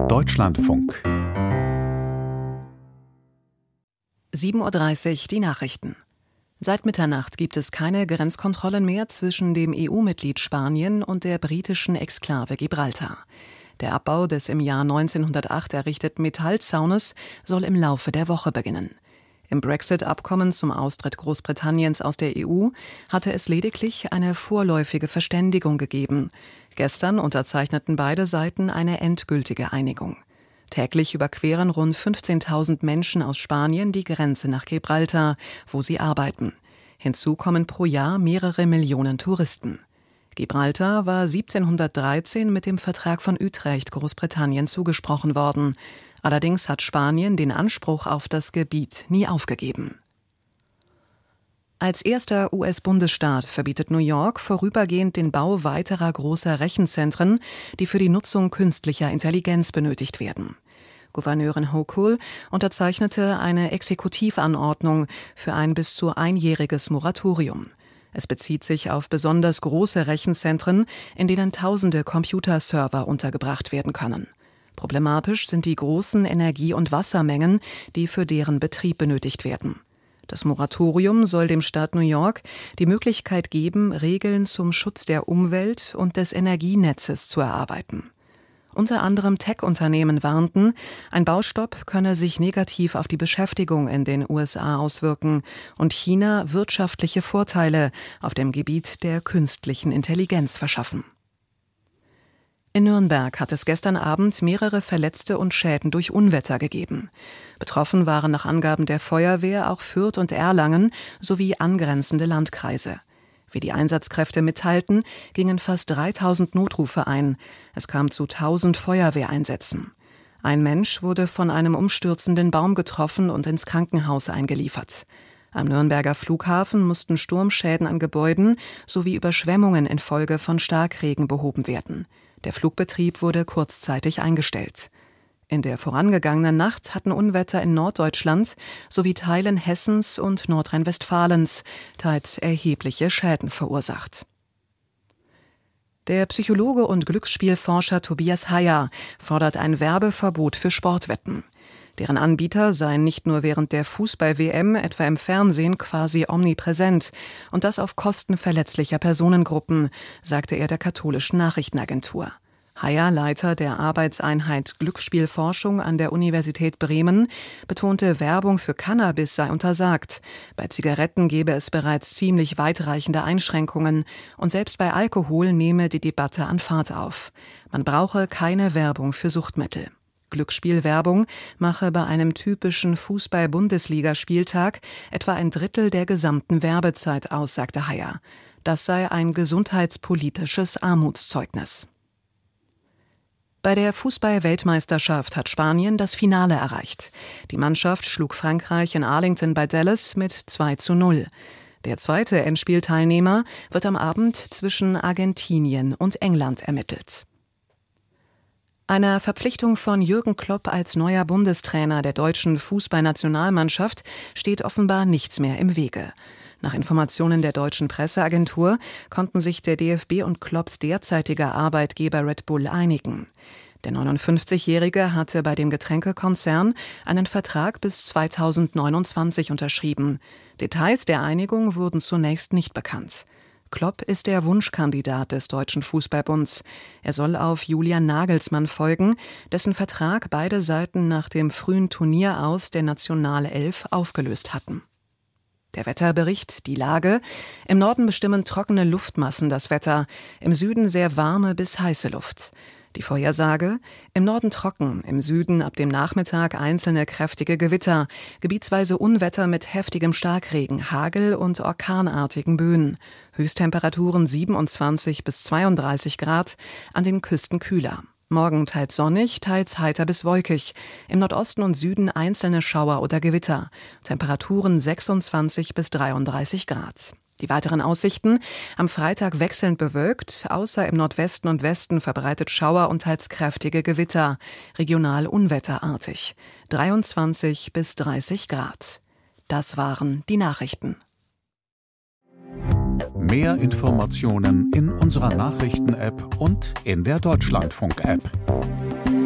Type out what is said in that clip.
Deutschlandfunk 7:30 Uhr die Nachrichten. Seit Mitternacht gibt es keine Grenzkontrollen mehr zwischen dem EU-Mitglied Spanien und der britischen Exklave Gibraltar. Der Abbau des im Jahr 1908 errichteten Metallzaunes soll im Laufe der Woche beginnen. Im Brexit-Abkommen zum Austritt Großbritanniens aus der EU hatte es lediglich eine vorläufige Verständigung gegeben. Gestern unterzeichneten beide Seiten eine endgültige Einigung. Täglich überqueren rund 15.000 Menschen aus Spanien die Grenze nach Gibraltar, wo sie arbeiten. Hinzu kommen pro Jahr mehrere Millionen Touristen. Gibraltar war 1713 mit dem Vertrag von Utrecht Großbritannien zugesprochen worden. Allerdings hat Spanien den Anspruch auf das Gebiet nie aufgegeben. Als erster US-Bundesstaat verbietet New York vorübergehend den Bau weiterer großer Rechenzentren, die für die Nutzung künstlicher Intelligenz benötigt werden. Gouverneurin Hochul unterzeichnete eine Exekutivanordnung für ein bis zu einjähriges Moratorium. Es bezieht sich auf besonders große Rechenzentren, in denen tausende Computerserver untergebracht werden können. Problematisch sind die großen Energie- und Wassermengen, die für deren Betrieb benötigt werden. Das Moratorium soll dem Staat New York die Möglichkeit geben, Regeln zum Schutz der Umwelt und des Energienetzes zu erarbeiten. Unter anderem Tech-Unternehmen warnten, ein Baustopp könne sich negativ auf die Beschäftigung in den USA auswirken und China wirtschaftliche Vorteile auf dem Gebiet der künstlichen Intelligenz verschaffen. In Nürnberg hat es gestern Abend mehrere Verletzte und Schäden durch Unwetter gegeben. Betroffen waren nach Angaben der Feuerwehr auch Fürth und Erlangen sowie angrenzende Landkreise. Wie die Einsatzkräfte mitteilten, gingen fast 3.000 Notrufe ein. Es kam zu 1.000 Feuerwehreinsätzen. Ein Mensch wurde von einem umstürzenden Baum getroffen und ins Krankenhaus eingeliefert. Am Nürnberger Flughafen mussten Sturmschäden an Gebäuden sowie Überschwemmungen infolge von Starkregen behoben werden. Der Flugbetrieb wurde kurzzeitig eingestellt. In der vorangegangenen Nacht hatten Unwetter in Norddeutschland sowie Teilen Hessens und Nordrhein-Westfalens teils erhebliche Schäden verursacht. Der Psychologe und Glücksspielforscher Tobias Heyer fordert ein Werbeverbot für Sportwetten. Deren Anbieter seien nicht nur während der Fußball-WM, etwa im Fernsehen, quasi omnipräsent und das auf Kosten verletzlicher Personengruppen, sagte er der katholischen Nachrichtenagentur. Heyer, Leiter der Arbeitseinheit Glücksspielforschung an der Universität Bremen, betonte, Werbung für Cannabis sei untersagt. Bei Zigaretten gebe es bereits ziemlich weitreichende Einschränkungen und selbst bei Alkohol nehme die Debatte an Fahrt auf. Man brauche keine Werbung für Suchtmittel. Glücksspielwerbung mache bei einem typischen Fußball-Bundesligaspieltag etwa ein Drittel der gesamten Werbezeit aus, sagte Heyer. Das sei ein gesundheitspolitisches Armutszeugnis. Bei der Fußball-Weltmeisterschaft hat Spanien das Finale erreicht. Die Mannschaft schlug Frankreich in Arlington bei Dallas mit 2:0. Der zweite Endspielteilnehmer wird am Abend zwischen Argentinien und England ermittelt. Einer Verpflichtung von Jürgen Klopp als neuer Bundestrainer der deutschen Fußballnationalmannschaft steht offenbar nichts mehr im Wege. Nach Informationen der deutschen Presseagentur konnten sich der DFB und Klopps derzeitiger Arbeitgeber Red Bull einigen. Der 59-Jährige hatte bei dem Getränkekonzern einen Vertrag bis 2029 unterschrieben. Details der Einigung wurden zunächst nicht bekannt. Klopp ist der Wunschkandidat des Deutschen Fußballbunds. Er soll auf Julian Nagelsmann folgen, dessen Vertrag beide Seiten nach dem frühen Turnieraus der Nationalelf aufgelöst hatten. Der Wetterbericht, die Lage. Im Norden bestimmen trockene Luftmassen das Wetter, im Süden sehr warme bis heiße Luft. Die Vorhersage: im Norden trocken, im Süden ab dem Nachmittag einzelne kräftige Gewitter, gebietsweise Unwetter mit heftigem Starkregen, Hagel und orkanartigen Böen. Höchsttemperaturen 27 bis 32 Grad, an den Küsten kühler. Morgen teils sonnig, teils heiter bis wolkig. Im Nordosten und Süden einzelne Schauer oder Gewitter. Temperaturen 26 bis 33 Grad. Die weiteren Aussichten: am Freitag wechselnd bewölkt, außer im Nordwesten und Westen verbreitet Schauer und teils kräftige Gewitter, regional unwetterartig. 23 bis 30 Grad. Das waren die Nachrichten. Mehr Informationen in unserer Nachrichten-App und in der Deutschlandfunk-App.